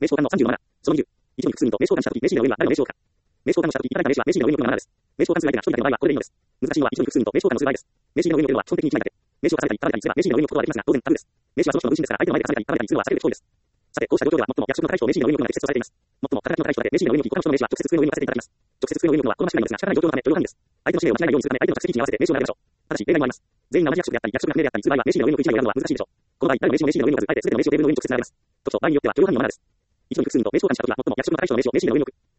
名称間の37。その20。一に複数人と名称間したとき、名詞の上には誰の名称か。名称間のしたとき、いただいた名詞は名詞の上に置くのが7です。名称間すべてが一人だけの場合はこれでいいのです。難しいのは一に複数人と名称間の数場合です。名詞の上に置くのは基本的に一枚だけ。名詞を重ねたり、垂れたりすれば名詞の上に置くことはできますが、当然タブです。名詞はその人の分身ですから、相手の前で重ねたり、垂れたりするのは避けるべき行為です。さて、こうした状況では、最も役職の高い人を名詞の上に置くのが適切とされています。最も肩書きの高い人だけ名詞の上に置き、他の人の名詞は直接机の上に置かせていただきます。直接机の上に置くのは好ましくないのですが、仕方ない状況のため許容範囲です。相手の氏名を間違えないようにするため、相手の着席位置に合わせて名詞を並べましょう。ただし、例外もあります。全員が同じ役職であったり、役職が不明であったりする場合は、名詞の上に置く一枚を選ぶのは難しいでしょう。この場合、誰の名詞も名詞の上に置かず、あえて全ての名詞をテーブルの上に直接並べます。特徴、場合によっては許容範囲のままです。一に複数人と名称間したときは、最も役職の高い人の名詞を名詞の上に置く。